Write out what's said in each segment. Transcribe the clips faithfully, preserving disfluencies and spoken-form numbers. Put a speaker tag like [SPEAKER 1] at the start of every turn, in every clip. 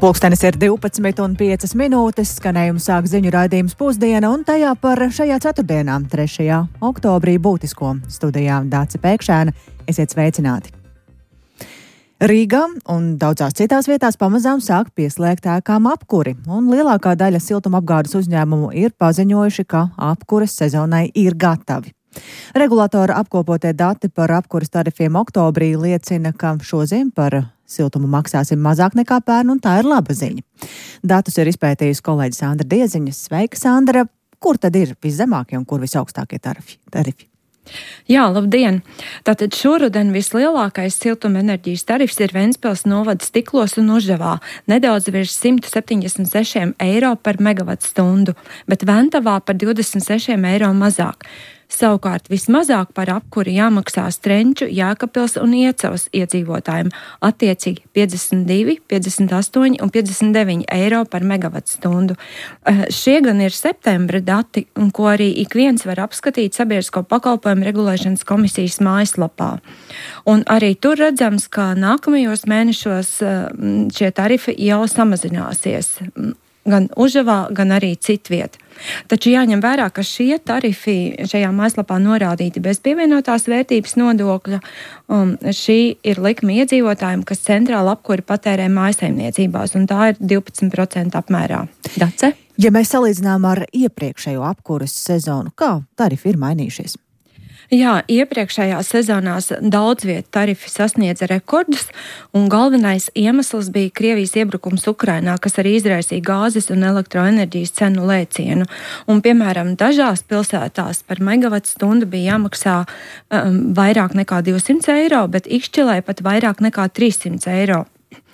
[SPEAKER 1] Pulkstenis ir divpadsmit un piecas minūtes, skanējumu sāk ziņu raidījums Pusdiena, un tajā par šajā ceturtdienā, trešajā oktobrī būtisko studijā Dāce Pēkšēna. Esiet sveicināti! Rīgā un daudzās citās vietās pamazām sāk pieslēgt ēkām apkuri, un lielākā daļa siltumapgādes uzņēmumu ir paziņojuši, ka apkures sezonai ir gatavi. Regulatora apkopotie dati par apkuras tarifiem oktobrī liecina, ka šoziem par siltumu maksāsim mazāk nekā pērn, un tā ir laba ziņa. Datus ir izpētījusi kolēģe Sandra Dieziņa. Sveika, Sandra! Kur tad ir viszemākie un kur visaugstākie tarifi? tarifi?
[SPEAKER 2] Jā, labdien! Tātad šoruden vislielākais siltumenerģijas tarifs ir Ventspils novada Stiklos un Užavā, nedaudz virs simt septiņdesmit seši eiro par megavatstundu, bet Ventavā par divdesmit seši eiro mazāk. Savukārt vismazāk par apkuri jāmaksā Strenču, Jēkabpils un Iecavas iedzīvotājiem, attiecīgi piecdesmit divi, piecdesmit astoņi un piecdesmit deviņi eiro par megavatstundu. Šie gan ir septembra dati, un ko arī ik viens var apskatīt Sabiedrisko pakalpojumu regulēšanas komisijas mājaslapā. Un arī tur redzams, ka nākamajos mēnešos šie tarifi jau samazināsies. Gan Užavā, gan arī citviet. Taču jāņem vērā, ka šie tarifi šajā mājaslapā norādīti bez pievienotās vērtības nodokļa. Um, šī ir likme iedzīvotājiem, kas centrāli apkuri patērē mājsaimniecībās, un tā ir divpadsmit procenti apmērā. Dace?
[SPEAKER 1] Ja mēs salīdzinām ar iepriekšējo apkuras sezonu, kā tarifi ir mainījušies?
[SPEAKER 2] Jā, iepriekšējās sezonās daudz vietu tarifi sasniedza rekordus, un galvenais iemesls bija Krievijas iebrukums Ukrainā, kas arī izraisīja gāzes un elektroenerģijas cenu lēcienu. Un, piemēram, dažās pilsētās par megavatstundu bija jāmaksā um, vairāk nekā divsimt eiro, bet Ikšķilē pat vairāk nekā trīssimt eiro.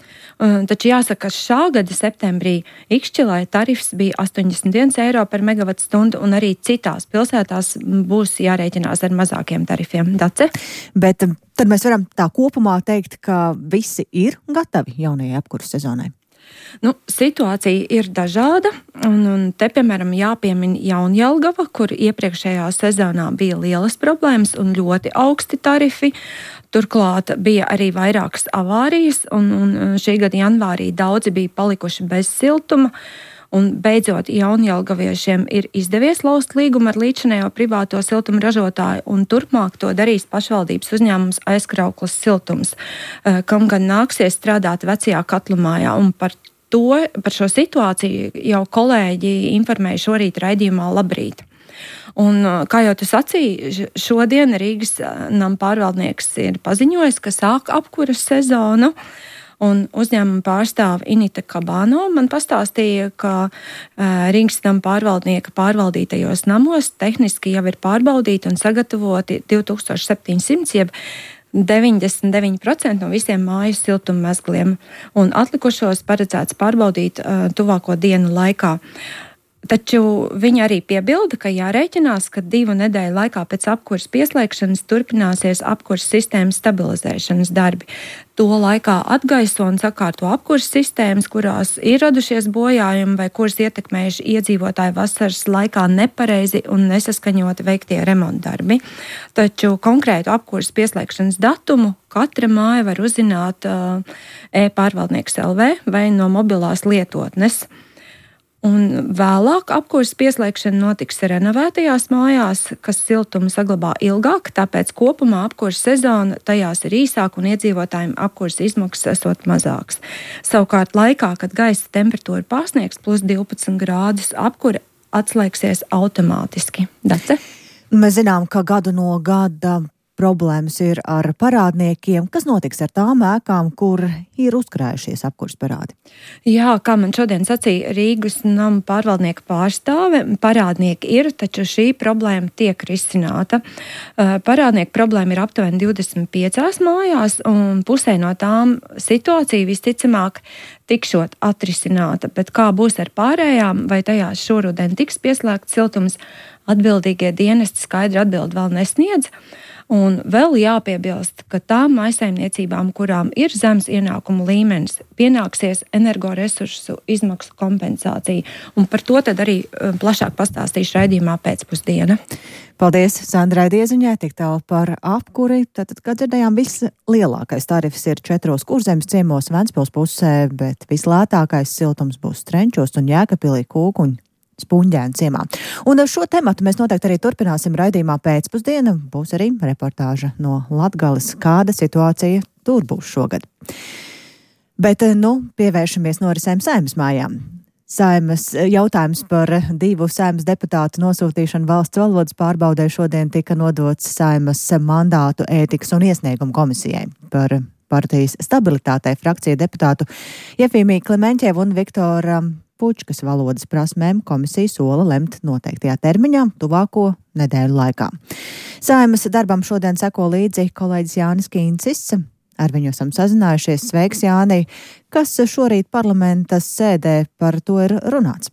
[SPEAKER 2] Taču jāsaka, ka šā gada septembrī Ikšķilē tarifs bija astoņdesmit viens eiro par megavatstundu, un arī citās pilsētās būs jārēķinās ar mazākiem tarifiem. Dace?
[SPEAKER 1] Bet tad mēs varam tā kopumā teikt, ka visi ir gatavi jaunajai apkuras sezonai.
[SPEAKER 2] Nu, situācija ir dažāda, un, un te, piemēram, jāpiemina Jaunjelgava, kur iepriekšējā sezonā bija lielas problēmas un ļoti augsti tarifi. Turklāt bija arī vairākas avārijas, un, un šī gada janvārī daudzi bija palikuši bez siltuma. Un beidzot, jaunjelgaviešiem ir izdevies laust līgumu ar līdzinējo privāto siltuma ražotāju, un turpmāk to darīs pašvaldības uzņēmums Aizkrauklas siltums, kam gan nāksies strādāt vecajā katlumājā. Un par to, par šo situāciju jau kolēģi informēja šorīt raidījumā Labrīt. Un, kā jau tu sacīji, šodien Rīgas nama pārvaldnieks ir paziņojis, ka sāk apkuras sezonu. Un uzņēmuma pārstāve Inita Kabāno man pastāstīja, ka uh, Rīgas nama pārvaldnieka pārvaldītajos namos tehniski jau ir pārbaudīti un sagatavoti divi tūkstoši septiņsimt, jeb deviņdesmit deviņi procenti no visiem mājas siltummezgliem, un atlikušos paredzēts pārbaudīt uh, tuvāko dienu laikā. Taču viņa arī piebilda, ka jārēķinās, ka divu nedēļu laikā pēc apkuras pieslēgšanas turpināsies apkuras sistēmas stabilizēšanas darbi. To laikā atgaiso un sakārto apkuras sistēmas, kurās ir radušies bojājumi vai kuras ietekmējuši iedzīvotāju vasaras laikā nepareizi un nesaskaņoti veiktie remontdarbi. Taču konkrētu apkuras pieslēgšanas datumu katra māja var uzzināt uh, e-pārvaldnieks L V vai no mobilās lietotnes. Un vēlāk apkuras pieslēgšana notiks renovētajās mājās, kas siltumu saglabā ilgāk, tāpēc kopumā apkuras sezona tajās ir īsāka un iedzīvotājiem apkuras izmaksas esot mazāks. Savukārt laikā, kad gaisa temperatūra pārsniegs plus divpadsmit grādus, apkura atslēgsies automātiski. Dace?
[SPEAKER 1] Mēs zinām, ka gadu no gada problēmas ir ar parādniekiem. Kas notiks ar tām ēkām, kur ir uzkrājušies apkuras parādi?
[SPEAKER 2] Jā, kā man šodien sacīja Rīgas nama pārvaldnieka pārstāve, parādnieki ir, taču šī problēma tiek risināta. Parādnieku problēma ir aptuveni divdesmit piecās mājās, un pusē no tām situācija visticamāk tikšot atrisināta, bet kā būs ar pārējām, vai tajās šoruden tiks pieslēgts siltums, atbildīgie dienesti skaidri atbildi vēl nesniedz. Un vēl jāpiebilst, ka tām mājsaimniecībām, kurām ir zems ienākumu līmenis, pienāksies energoresursu izmaksu kompensācija. Un par to tad arī plašāk pastāstīšu raidījumā pēcpusdiena.
[SPEAKER 1] Paldies Sandrai Dieziņai, tik tālu par apkuri. Tātad, kā dzirdējām, viss lielākais tarifs ir četros Kurzemes ciemos Ventspils pusē, bet bet vislētākais siltums būs Strenčos un Jēkabpilī Kūkuņu Spunģēnu ciemā. Un ar šo tematu mēs noteikti arī turpināsim raidījumā pēcpusdiena. Būs arī reportāža no Latgales, kāda situācija tur būs šogad. Bet, nu, pievēršamies norisēm Saeimas mājām. Saeimas jautājums par divu Saeimas deputātu nosūtīšanu valsts valodas pārbaudē šodien tika nodots Saeimas mandātu ētikas un iesniegumu komisijai. Par partijas stabilitātei frakcija deputātu Jefīmiju Klemenķevu un Viktora Pučkas valodas prasmēm komisija sola lemt noteiktajā termiņā tuvāko nedēļu laikā. Saeimas darbam šodien seko līdzi kolēģis Jānis Kīncis. Ar viņu esam sazinājušies. Sveiks, Jānī! Kas šorīt parlamenta sēdē par to ir runāts?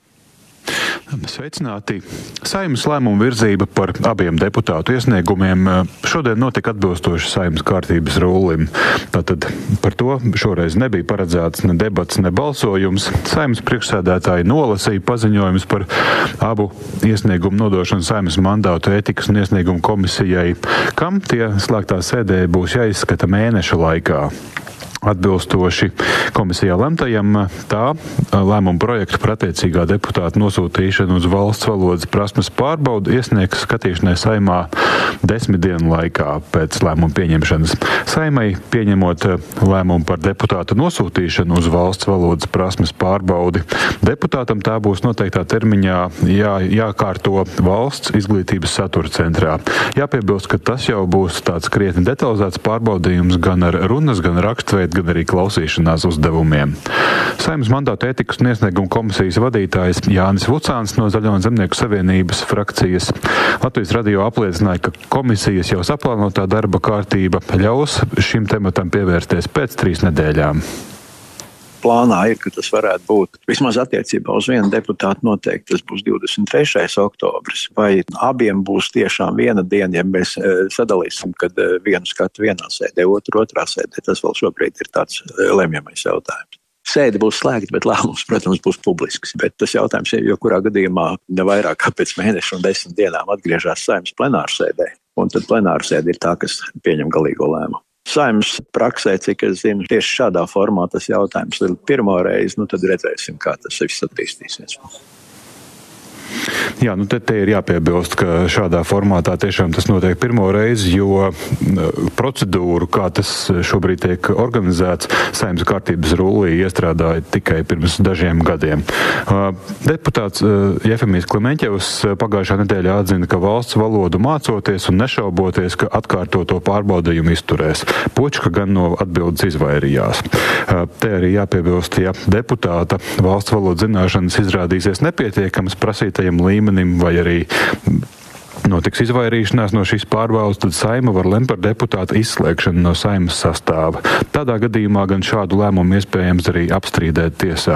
[SPEAKER 3] Sveicināti! Saeimas lēmuma virzība par abiem deputātu iesniegumiem šodien notika atbilstoši Saeimas kārtības rullim. Tātad par to šoreiz nebija paredzēts ne debats, ne balsojums. Saeimas priekšsēdētāji nolasīja paziņojumus par abu iesniegumu nodošanu Saeimas mandātu ētikas un iesniegumu komisijai, kam tie slēgtā sēdē būs jāizskata mēneša laikā. Atbilstoši komisijā lemtajam, tā lēmuma projektu par attiecīgā deputāta nosūtīšanu uz valsts valodas prasmes pārbaudu iesniegs skatīšanai Saeimā desmit dienu laikā pēc lēmuma pieņemšanas. Saeimai pieņemot lēmumu par deputāta nosūtīšanu uz valsts valodas prasmes pārbaudi, deputātam tā būs noteiktā termiņā jā, jākārto valsts izglītības satura centrā. Jāpiebilst, ka tas jau būs tāds krietni detalizēts pārbaudījums gan ar runas, gan rakstveidu, gan arī klausīšanās uzdevumiem. Saeimas mandātu ētikas un iesniegumu komisijas vadītājs Jānis Vucāns no Zaļo un Zemnieku savienības frakcijas Latvijas radio apliecināja, ka komisijas jau saplānotā darba kārtība ļaus šim tematam pievērsties pēc trīs nedēļām.
[SPEAKER 4] Plānā ir, ka tas varētu būt vismaz attiecībā uz vienu deputātu noteikti, tas būs divdesmit trešais oktobris, vai abiem būs tiešām viena diena, ja mēs sadalīsim, kad vienu skatu vienā sēdē, otru otrā sēdē, tas vēl šobrīd ir tāds lemjamais jautājums. Sēde būs slēgta, bet lēmums, protams, būs publisks, bet tas jautājums ir, jo kurā gadījumā ne vairāk kā pēc mēneša un desmit dienām atgriežās Saeimas plenārsēdē, un tad plenārsēde ir tā, kas pieņem galīgo lēmumu. Saeimas praksē, cik es zinu, tieši šādā formā tas jautājums ir pirmo reizi, nu tad redzēsim, kā tas viss attīstīsies.
[SPEAKER 3] Jā, nu te, te ir jāpiebilst, ka šādā formātā tiešām tas notiek pirmo reizi, jo procedūru, kā tas šobrīd tiek organizēts, Saeimas kārtības rullī iestrādāja tikai pirms dažiem gadiem. Deputāts Jefīmijs Klemenķevs pagājušā nedēļā atzina, ka valsts valodu mācoties un nešauboties, ka atkārtoto pārbaudījumu izturēs. Pučka gan no atbildes izvairījās. Te arī jāpiebilst, ja deputāta valsts valodu zināšanas izrādīsies nepietiekamas prasītajam līmenim vai arī notiks izvairīšanās no šīs pārbaudas, tad Saeima var lemt par deputāta izslēgšanu no Saeimas sastāva. Tādā gadījumā gan šādu lēmumu iespējams arī apstrīdēt tiesā.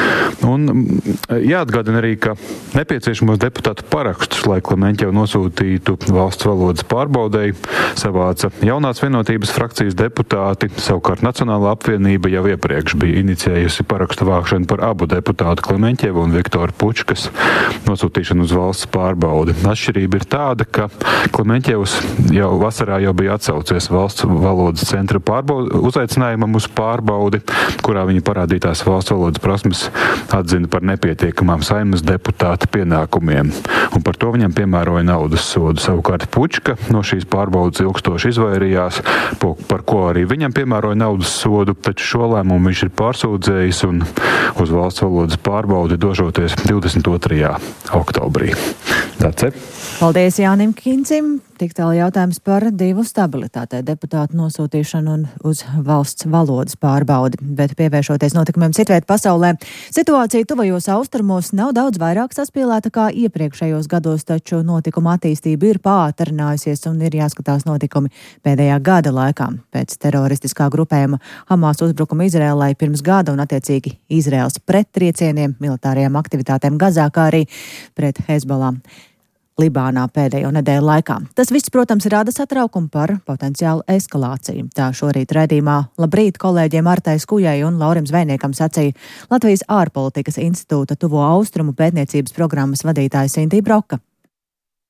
[SPEAKER 3] Un jāatgādina arī, ka nepieciešamos deputātu parakstus, lai Klemenķevu nosūtītu valsts valodas pārbaudēji, savāca jaunās vienotības frakcijas deputāti, savukārt Nacionālā apvienība jau iepriekš bija iniciējusi parakstu vākšanu par abu deputātu Klemenķevu un Viktora Pučkas nosūtīšanu uz valsts pārbaudi. Atšķirība ir tāda, ka Klemenķevs jau vasarā jau bija atsaucies valsts valodas centra pārbaudi, uzaicinājumam uz pārbaudi, kurā viņa parādītās valsts valodas prasmes atzina par nepietiekamām Saeimas deputāta pienākumiem. Un par to viņam piemēroja naudas sodu. Savukārt Pučka no šīs pārbaudas ilgstoši izvairījās, par ko arī viņam piemēroja naudas sodu, taču šo lēmumu viņš ir pārsūdzējis un uz valsts valodas pārbaudi došoties divdesmit otrajā oktobrī. Dace?
[SPEAKER 1] Paldies Jānim Kincim. Tik tālu jautājums par divu stabilitātei deputātu nosūtīšanu un uz valsts valodas pārbaudi. Bet pievēršoties notikumiem citviet pasaulē, situācija tuvajos austrumos nav daudz vairāk saspīlēta kā iepriekšējos gados, taču notikuma attīstība ir pātrinājusies un ir jāskatās notikumi pēdējā gada laikā. Pēc teroristiskā grupējuma Hamas uzbrukuma Izrēlai pirms gada un attiecīgi Izrēlas prettriecieniem, militārajām aktivitātēm Gazā, kā arī pret Hezbollah Libānā pēdējo nedēļu laikā. Tas viss, protams, rada satraukumu par potenciālu eskalāciju. Tā šorīt raidījumā Labrīt kolēģiem Artai Skujai un Laurim Zvejniekam sacīja Latvijas ārpolitikas institūta Tuvo Austrumu pētniecības programmas vadītāja Sintī Broka.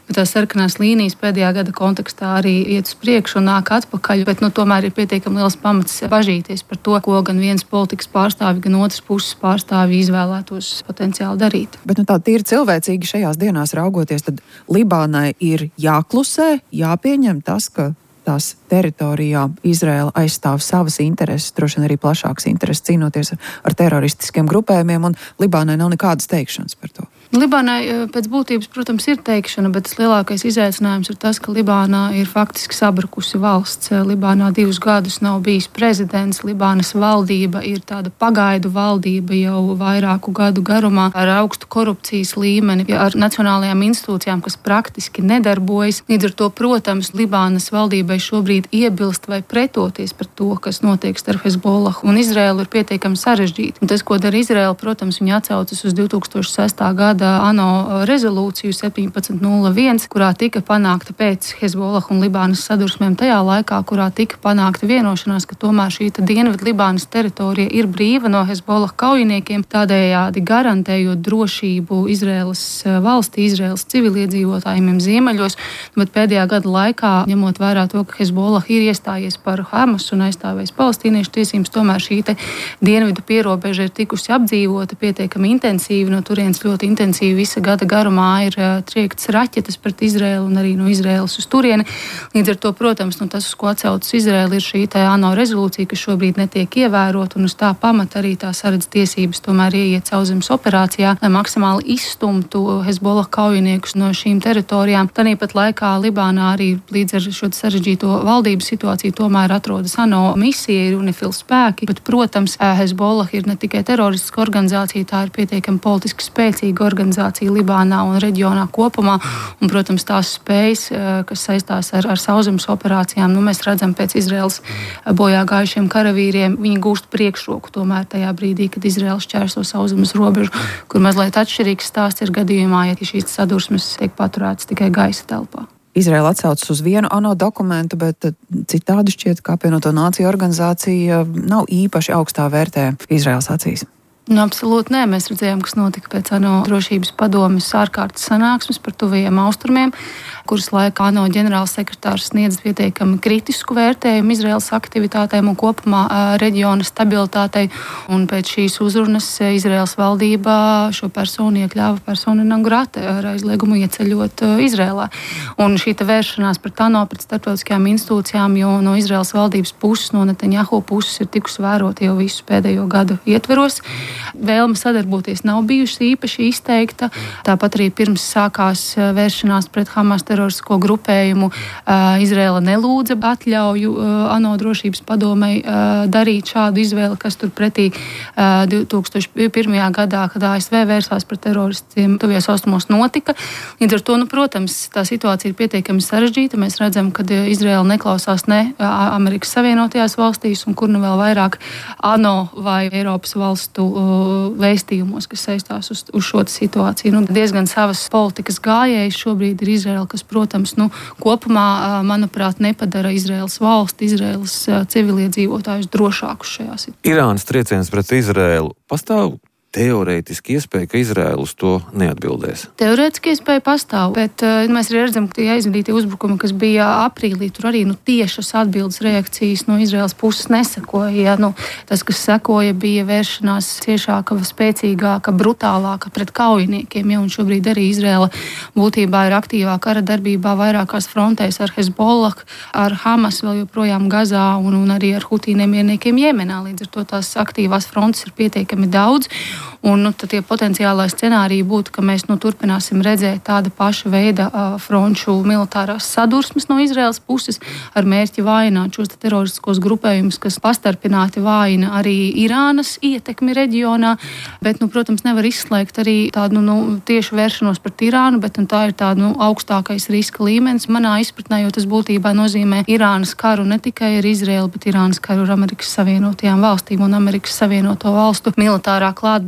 [SPEAKER 5] bet tās sarkanās līnijas pēdējā gada kontekstā arī iet uz priekšu un nāk atpakaļ, bet nu, tomēr ir pietiekami liels pamats bažīties par to, ko gan viens politikas pārstāvi, gan otras puses pārstāvi izvēlētos potenciāli darīt.
[SPEAKER 1] Bet nu, tā tīri cilvēcīgi šajās dienās raugoties, tad Libānai ir jāklusē, jāpieņem tas, ka tās teritorijā Izraela aizstāv savas intereses, droši vien arī plašākas intereses, cīnoties ar teroristiskiem grupējumiem, un Libānai nav nekādas teikšanas par to.
[SPEAKER 5] Libānai pēc būtības, protams, ir teikšana, bet tas lielākais izaicinājums ir tas, ka Libānā ir faktiski sabrukusi valsts. Libānā divus gadus nav bijis prezidents, Libānas valdība ir tāda pagaidu valdība jau vairāku gadu garumā ar augstu korupcijas līmeni, ar nacionālajām institūcijām, kas praktiski nedarbojas. Līdz ar to, protams, Libānas valdībai šobrīd iebilst vai pretoties par to, kas notiek starp Hezbollahu un Izraelu, ir pietiekami sarežģīti. Un tas, ko dara Izraela, protams, viņi atsaucas uz divi tūkstoši sestā gada ANO rezolūciju septiņpadsmit nulle viens, kurā tika panākta pēc Hezbollah un Libānas sadursmēm tajā laikā, kurā tika panākta vienošanās, ka tomēr šī dienvidu Libānas teritorija ir brīva no Hezbollah kaujiniekiem, tādējādi garantējot drošību Izraēlas valstī, Izraēlas civiliedzīvotājiem ziemeļos, bet pēdējā gada laikā, ņemot vērā to, ka Hezbollah ir iestājies par Hamas un aizstāvējis palestīniešu tiesības, tomēr šī dienvidu pierobeža ir tikusi apdzīvota pietiekami intensīvi, no turienes ļoti intensīvi visa gada garumā ir uh, triektas raķetes pret Izraēlu un arī no Izraēlas uz turieni. Līdz ar to, protams, nu, tas, uz ko atsaucas Izraēla, ir šī ANO rezolūcija, kas šobrīd netiek ievērot, un uz tā pamata arī tā saredz tiesības tomēr ieiet sauszemes operācijā, lai maksimāli izstumtu Hezbollah kaujiniekus no šīm teritorijām. Tāpat laikā Libānā arī līdz ar šo sarežģīto valdības situāciju tomēr atrodas ANO misija, ir UNIFIL spēki, bet, protams, Hezbollah ir ne tikai teroristiska organizācija, tā ir pietiekami politiski spēcīga organizācija Libānā un reģionā kopumā, un, protams, tās spējas, kas saistās ar, ar sauszemes operācijām, nu, mēs redzam pēc Izraēlas bojā gājušiem karavīriem, viņi gūst priekšroku tomēr tajā brīdī, kad Izraēla šķērso sauszemes robežu, kur mazliet atšķirīgs stāsts ir gadījumā, ja šīs sadursmes tiek paturētas tikai gaisa telpā.
[SPEAKER 1] Izraēla atsaucas uz vienu ANO dokumentu, bet citādi šķiet, ka apvienoto nāciju organizācija nav īpaši augstā vērtē Izraēlas acīs.
[SPEAKER 5] Nu, absolūti nē. Mēs redzējām, kas notika pēc ANO drošības padomes ārkārtas sanāksmes par tuvajiem austrumiem, kuras laikā ANO ģenerāls sekretārs sniedz pietiekami kritisku vērtējumu Izraēlas aktivitātēm un kopumā reģiona stabilitātei. Un pēc šīs uzrunas Izraēlas valdība šo personu iekļāva persona non grata ar aizliegumu ieceļot Izraēlā. Un šī vēršanās pret ANO, pret starptautiskajām institūcijām, jo no Izraēlas valdības puses, no Netanjahu puses ir tikusi vērota jau visu pēdējo gadu ietveros. Vēlme sadarboties nav bijusi īpaši izteikta. Tāpat arī pirms sākās vēršanās pret Hamas teroristisko grupējumu, Izraēla nelūdza atļauju ANO drošības padomei darīt šādu izvēli, kas tur pretī divi tūkstoši pirmajā gadā, kad A S V vērsās pret teroristiem tuvajos austrumos, notika. Līdz ar to, nu, protams, tā situācija ir pietiekami sarežģīta. Mēs redzam, ka Izraēla neklausās ne Amerikas Savienotajās valstīs, un kur nu vēl vairāk ANO vai Eiropas valstu vēstījumos, kas saistās uz, uz šo situāciju. Nu, diezgan savas politikas gājējs šobrīd ir Izraēla, kas, protams, nu, kopumā, manuprāt, nepadara Izraēlas valsti, Izraēlas civiliedzīvotājus drošākus šajā situācijā.
[SPEAKER 6] Irānas trieciens pret Izraēlu pastāv teorētiski iespēja, ka Izraēla uz to neatbildēs?
[SPEAKER 5] Teorētiski iespēja pastāv, bet uh, mēs arī redzam, ka tie aizvadītie uzbrukumi, kas bija aprīlī, tur arī nu, tiešas atbildes reakcijas no Izraēlas puses nesekoja. Ja, nu, tas, kas sekoja, bija vēršanās ciešāka, spēcīgāka, brutālāka pret kaujiniekiem, ja, un šobrīd arī Izraēla būtībā ir aktīvā kara darbībā vairākās frontēs ar Hezbollah, ar Hamas vēl joprojām Gazā un, un arī ar Hutī nemierniekiem Jemenā. Līdz ar to tās aktīvās frontes ir pietiekami daudz. Un nu, tie potenciālai scenāriji būtu, ka mēs nu, turpināsim redzēt tāda paša veida uh, fronču militārās sadursmes no Izraēlas puses ar mērķi vājināt šos teroristiskos grupējumus, kas pastarpināti vājina arī Irānas ietekmi reģionā. Bet, nu, protams, nevar izslēgt arī tādu nu, tiešu vēršanos pret Irānu, bet nu, tā ir tāda nu, augstākais riska līmenis manā izpratnē, jo tas būtībā nozīmē Irānas karu ne tikai ar Izraēlu, bet Irānas karu ar Amerikas Savienotajām valstīm un Amerikas Savienoto valstu militārā klātbūtne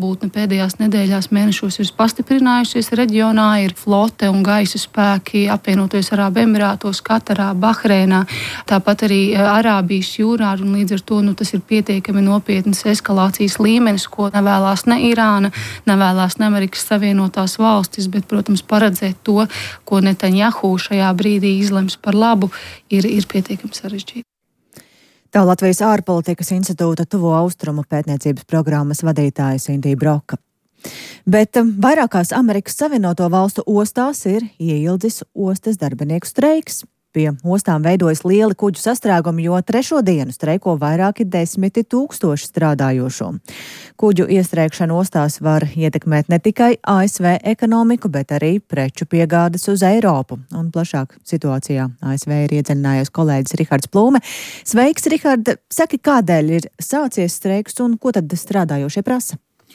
[SPEAKER 5] klātbūtne pēdējās nedēļās, mēnešos ir pastiprinājusies reģionā, ir flote un gaisa spēki apvienoties Arābu Emirātos, Katarā, Bahreinā, tāpat arī Arābijas jūrā, un līdz ar to nu, tas ir pietiekami nopietnas eskalācijas līmenis, ko nevēlās ne Irāna, nevēlās ne Amerikas Savienotās valstis, bet, protams, paredzēt to, ko Netanjahu šajā brīdī izlems par labu, ir, ir pietiekami sarežģīti.
[SPEAKER 1] Tā Latvijas ārpolitikas institūta Tuvo Austrumu pētniecības programmas vadītāja Sintī Broka. Bet vairākās Amerikas Savienoto valstu ostās ir ieildzis ostas darbinieku streiks. Pie ostām veidojas lieli kuģu sastrēgumi, jo trešo dienu streiko vairāki desmiti tūkstoši strādājošo. Kuģu iestrēgšana ostās var ietekmēt ne tikai A S V ekonomiku, bet arī preču piegādes uz Eiropu. Un plašāk situācijā A S V ir iedziļinājies kolēģis Rihards Plūme. Sveiks, Rihard! Saki, kādēļ ir sācies streiks un ko tad strādājošie prasa?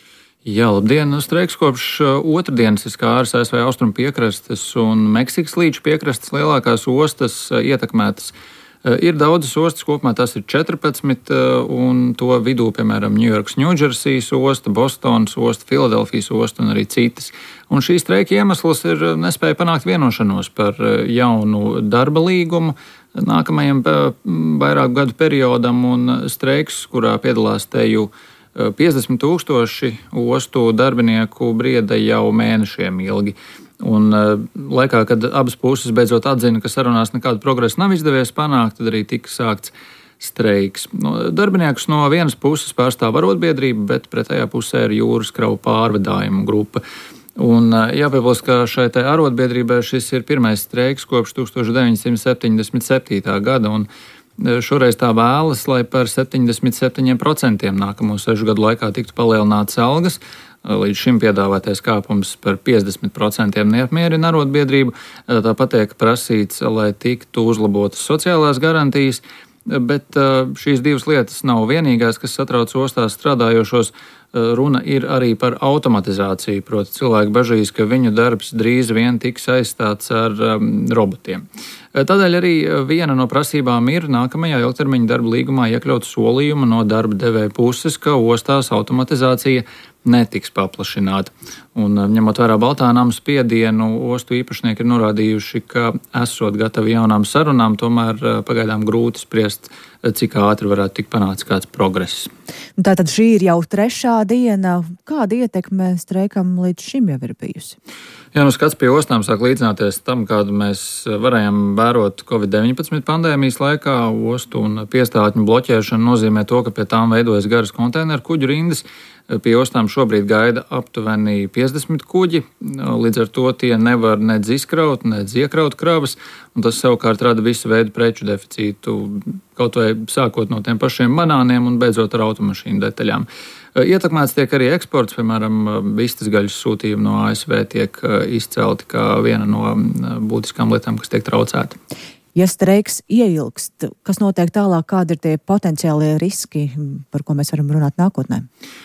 [SPEAKER 7] Jā, labdien! Streiks kopš otrdienas ir skāris A S V austrumu piekrastes un Meksikas līča piekrastes lielākās ostas ietekmētas. Ir daudzas ostas, kopumā tas ir četrpadsmit, un to vidū, piemēram, Ņujorkas, Ņūdžersijas osta, Bostonas osta, Filadelfijas osta un arī citas. Un šī streika iemesls ir nespēja panākt vienošanos par jaunu darba līgumu nākamajam vairāku gadu periodam, un streiks, kurā piedalās teju piecdesmit tūkstoši ostu darbinieku brieda jau mēnešiem ilgi. Un laikā, kad abas puses beidzot atzina, ka sarunās nekādu progresu nav izdevies panākt, tad arī tika sākts streiks. No, darbiniekus no vienas puses pārstāv arotbiedrība, bet pretējā pusē ir jūras kravu pārvadājumu grupa. Un jāpiebilst, ka šai tai arotbiedrībai šis ir pirmais streiks kopš tūkstoš deviņsimt septiņdesmit septītā gada, un šoreiz tā vēlas, lai par septiņdesmit septiņiem procentiem nākamo sešu gadu laikā tiktu palielinātas algas. Līdz šim piedāvātais kāpums par piecdesmit procentiem neapmierina arotbiedrību. Tāpat tiek prasīts, lai tiktu uzlabotas sociālās garantijas, bet šīs divas lietas nav vienīgās, kas satrauc ostās strādājošos. Runa ir arī par automatizāciju, proti cilvēki bažīs, ka viņu darbs drīz vien tiks aizstāts ar um, robotiem. Tādēļ arī viena no prasībām ir nākamajā ilgtermiņa darba līgumā iekļaut solījumu no darba devēja puses, ka ostās automatizācija netiks paplašināta. Un ņemot vērā Baltā nama spiedienu, ostu īpašnieki ir norādījuši, ka esot gatavi jaunām sarunām, tomēr pagaidām grūti spriest, cik ātri varētu tikt panāks kāds progress.
[SPEAKER 1] Tātad šī ir jau trešā diena. Kāda ietekme streikam līdz šim jau ir bijusi?
[SPEAKER 7] Jā, nu skats pie ostām sāk līdzināties tam, kādu mēs varējām vērot covid deviņpadsmit pandēmijas laikā. Ostu un piestātņu bloķēšana nozīmē to, ka pie tām veidojas garas konteineru kuģu rindas. Pie ostām šobrīd gaida aptuveni piecdesmit kuģi, līdz ar to tie nevar nedz izkraut, nedz iekraut kravas, un tas savukārt rada visu veidu preču deficītu, kaut vai sākot no tiem pašiem banāniem un beidzot ar automašīnu detaļām. Ietekmēts tiek arī eksports, piemēram, vistas gaļas sūtījumi no A S V tiek izcelti kā viena no būtiskām lietām, kas tiek traucēta.
[SPEAKER 1] Ja streiks ieilgst, kas notiek tālāk, kādi ir tie potenciālie riski, par ko mēs varam runāt nākotnē?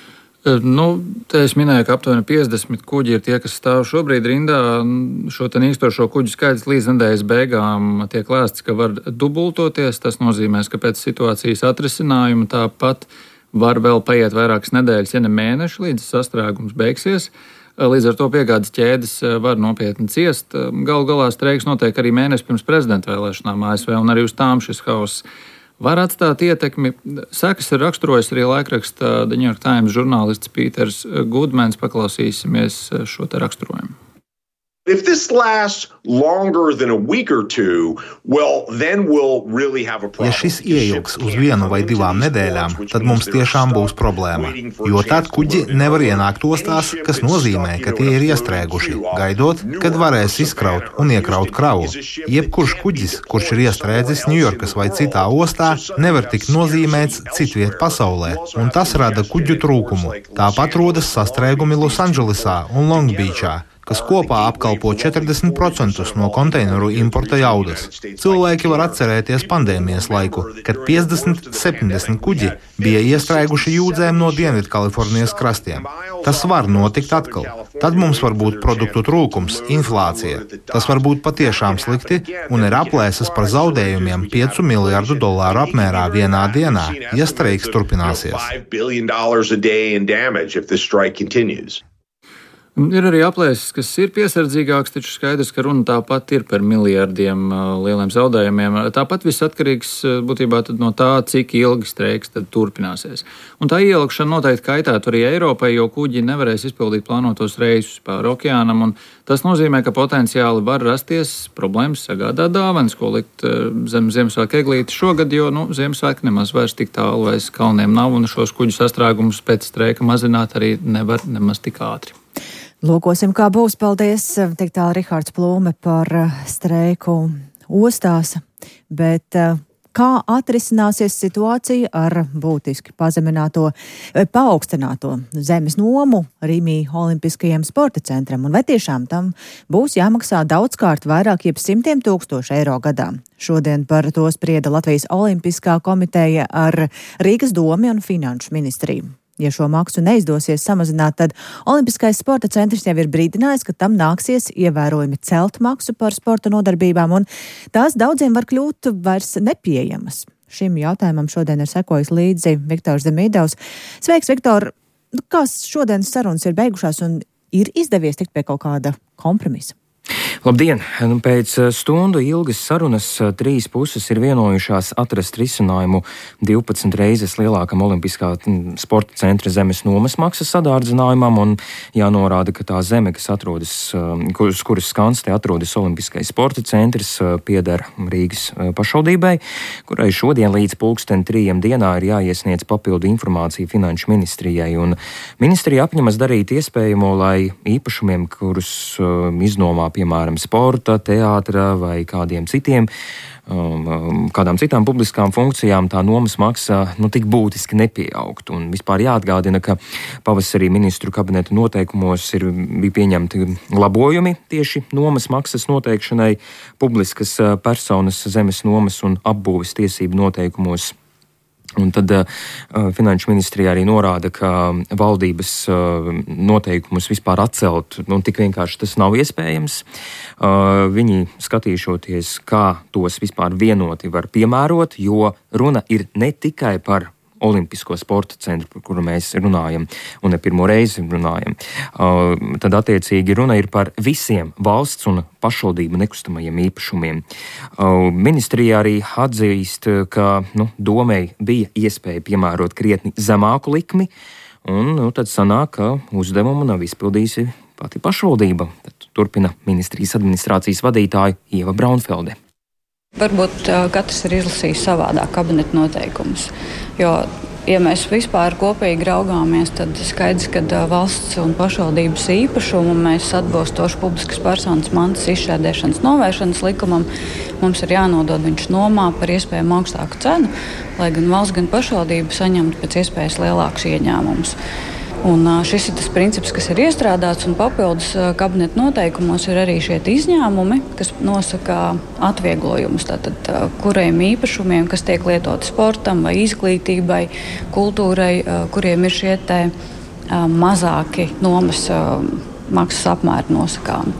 [SPEAKER 7] Nu, te es minēju, ka aptuveni piecdesmit kuģi ir tie, kas stāv šobrīd rindā. Šo te nīkstošo kuģu skaits līdz nedēļas beigām tiek lēsts, ka var dubultoties. Tas nozīmē, ka pēc situācijas atrisinājuma tāpat var vēl paiet vairākas nedēļas, ja ne mēneši, līdz sastrēgums beigsies. Līdz ar to piegādes ķēdes var nopietni ciest. Galu galā streiks notiek arī mēnesi pirms prezidenta vēlēšanām A S V, un arī uz tām šis hauss var atstāt ietekmi. Sekas ir raksturojis arī laikraksta The New York Times žurnālists Pīters Gudmans. Paklausīsimies šo te raksturojumu.
[SPEAKER 8] If this lasts longer than a week or two, well, then we'll really have a problem.
[SPEAKER 9] Ja šis ieilgs uz vienu vai divām nedēļām, tad mums tiešām būs problēma, jo tad kuģi nevar ienākt ostās, kas nozīmē, ka tie ir iestrēguši, gaidot, kad varēs izkraut un iekraut kravu. Jebkurš kuģis, kurš ir iestrēdzis Ņujorkas vai citā ostā, nevar tikt nozīmēts citviet pasaulē, un tas rada kuģu trūkumu. Tāpat rodas sastrēgumi Losandželesā un Longbīčā. kas kopā apkalpo četrdesmit procentus no konteineru importa jaudas. Cilvēki var atcerēties pandēmijas laiku, kad piecdesmit septiņdesmit kuģi bija iestrēguši jūdzēm no Dienvidkalifornijas krastiem. Tas var notikt atkal. Tad mums var būt produktu trūkums, inflācija. Tas var būt patiešām slikti un ir aplēses par zaudējumiem piecu miljardu dolāru apmērā vienā dienā, ja streiks turpināsies.
[SPEAKER 7] Ir arī aplēses, kas ir piesardzīgāks, taču skaidrs, ka runa tāpat ir par miljardiem lieliem zaudējumiem. Tāpat viss atkarīgs būtībā no tā, cik ilgi streiks tad turpināsies. Un tā ieilgšana noteikti kaitētu arī Eiropai, jo kuģi nevarēs izpildīt plānotos reisus pāri okeānam, un tas nozīmē, ka potenciāli var rasties problēmas sagādāt dāvanas, ko likt zem Ziemassvētku eglīti šogad, jo nu, Ziemassvētki nemaz vairs tik tālu aiz kalniem nav, un šos kuģu sastrēgumus pēc streika mazināt arī nevar nemaz tik ātri.
[SPEAKER 1] Lūkosim, kā būs. Paldies, tik tālu Rihards Plūme par streiku ostās, bet kā atrisināsies situācija ar būtiski pazemināto, paaugstināto zemes nomu Rīmī Olimpiskajiem sporta centram, un vai tiešām tam būs jāmaksā daudzkārt vairāk, jeb simtiem tūkstošu eiro gadā? Šodien par to sprieda Latvijas Olimpiskā komiteja ar Rīgas domi un Finanšu ministriju. Ja šo maksu neizdosies samazināt, tad Olimpiskais sporta centrs jau ir brīdinājis, ka tam nāksies ievērojami celt maksu par sporta nodarbībām, un tās daudziem var kļūt vairs nepieejamas. Šim jautājumam šodien ir sekojis līdzi Viktors Zemīdovs. Sveiks, Viktor! Kā šodienas sarunas ir beigušās un ir izdevies tikt pie kaut kāda kompromisa?
[SPEAKER 10] Labdien! Pēc stundu ilgas sarunas trīs puses ir vienojušās atrast risinājumu divpadsmit reizes lielākam Olimpiskā sporta centra zemes nomas maksas sadārdzinājumam, un jānorāda, ka tā zeme, kas atrodas, kuras, kuras skanstē atrodas Olimpiskais sporta centrs, pieder Rīgas pašvaldībai, kurai šodien līdz pulksten trījiem dienā ir jāiesniedz papildu informācija Finanšu ministrijai, un ministrija apņemas darīt iespējamo, lai īpašumiem, kurus iznomā, piemēram, sporta, teātra vai kādiem citiem, um, kādām citām publiskām funkcijām, tā nomas maksa nu, tik būtiski nepieaugt. Un vispār jāatgādina, ka pavasarī ministru kabineta noteikumos ir bija pieņemti labojumi tieši nomas maksas noteikšanai, publiskas personas zemes nomas un apbūves tiesību noteikumos. Un tad uh, Finanšu ministrija arī norāda, ka valdības uh, noteikumus vispār atcelt, nu, tik vienkārši tas nav iespējams. Uh, viņi skatīšoties, kā tos vispār vienoti var piemērot, jo runa ir ne tikai par Olimpisko sporta centru, par kuru mēs runājam, un ne pirmo reizi runājam. Uh, tad attiecīgi runa ir par visiem valsts un pašvaldību nekustamajiem īpašumiem. Uh, ministrija arī atzīst, ka nu, domei bija iespēja piemērot krietni zemāku likmi, un nu, tad sanāk, ka uzdevumu nav izpildījusi pati pašvaldība. Tad turpina ministrijas administrācijas vadītāja Ieva Braunfelde.
[SPEAKER 11] Varbūt uh, katrs ir izlasījis savādāk kabineta noteikumus, jo, ja mēs vispār kopīgi raugāmies, tad skaidrs, ka uh, valsts un pašvaldības īpašumu mēs atbilstoši publiskas personas mantas izšķērdēšanas novēršanas likumam, mums ir jānodod viņš nomā par iespējami augstāku cenu, lai gan valsts, gan pašvaldība saņemtu pēc iespējas lielākus ieņēmumus. Un šis ir tas princips, kas ir iestrādāts, un papildus kabineta noteikumos ir arī šie izņēmumi, kas nosaka atvieglojumus, tātad kuriem īpašumiem, kas tiek lietoti sportam vai izglītībai, kultūrai, kuriem ir šie te mazāki nomas maksas apmēri nosakāmi.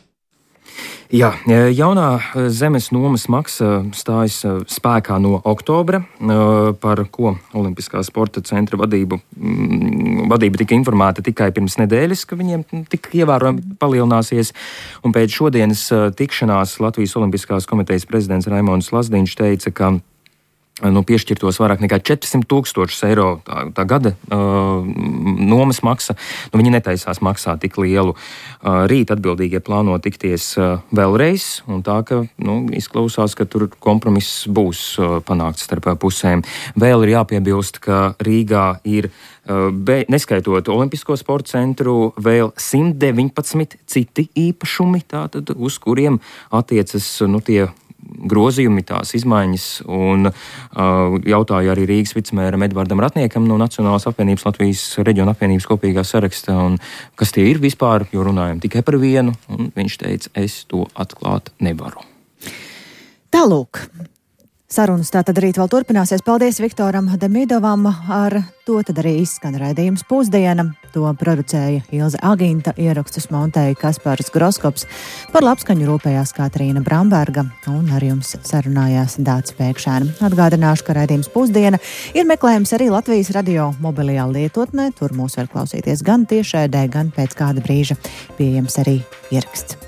[SPEAKER 10] Jā, jaunā zemes nomas maksa stājas spēkā no oktobra, par ko Olimpiskā sporta centra vadību, vadība tika informēta tikai pirms nedēļas, ka viņiem tik ievērojami palielināsies. Un pēc šodienas tikšanās Latvijas Olimpiskās komitejas prezidents Raimonds Lazdiņš teica, ka nu, piešķirtos vairāk nekā četrsimt tūkstošus eiro tā, tā gada uh, nomas maksa. Nu, viņi netaisās maksāt tik lielu. Uh, rīt atbildīgie plāno tikties uh, vēlreiz, un tā, ka nu, izklausās, ka tur kompromiss būs uh, panākts starp pusēm. Vēl ir jāpiebilst, ka Rīgā ir, uh, be, neskaitot Olimpisko sporta centru, vēl simt deviņpadsmit citi īpašumi, tātad, uz kuriem attiecas nu, tie grozījumi, tās izmaiņas, un uh, jautāju arī Rīgas vicemēram Edvardam Ratniekam no Nacionālās apvienības Latvijas reģiona apvienības kopīgā saraksta, un kas tie ir vispār, jo runājam tikai par vienu, un viņš teica, es to atklāt nevaru.
[SPEAKER 1] Tālūk. Sarunas tātad rīt vēl turpināsies. Paldies Viktoram Demidovam. Ar to tad arī izskan raidījums Pusdiena. To producēja Ilze Aginta, ierakstus montēja Kaspars Groskops. Par labskaņu rūpējās Katrīna Bramberga un ar jums sarunājās Dācis Pēkšēna. Atgādināšu, ka raidījums Pusdiena ir meklējums arī Latvijas radio mobilajā lietotnē. Tur mūs var klausīties gan tiešraidē, gan pēc kāda brīža pieejams arī ieraksts.